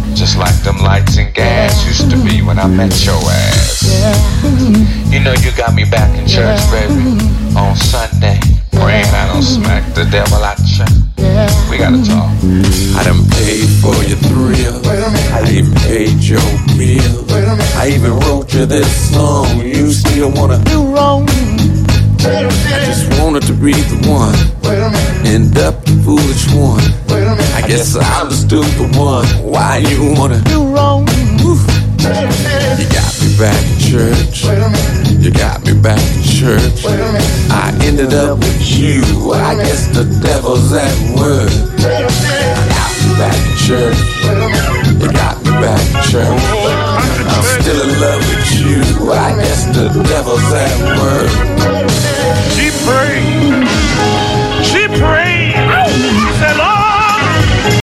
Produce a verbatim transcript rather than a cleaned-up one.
Just like them lights and gas used to be when I met your ass. You know you got me back in church, baby, on Sunday, praying I don't smack the devil out ya. We gotta talk. I done paid for your thrill. I even paid your meal. I even wrote you this song. You still wanna do wrong? I just wanted to be the one. End up the foolish one. I guess I understood the one. Why you wanna do wrong? You got me back in church. You got me back in church. I ended up with you. I guess the devil's at work. I got me back in church. You got me back in church. I'm still in love with you. I guess the devil's at work.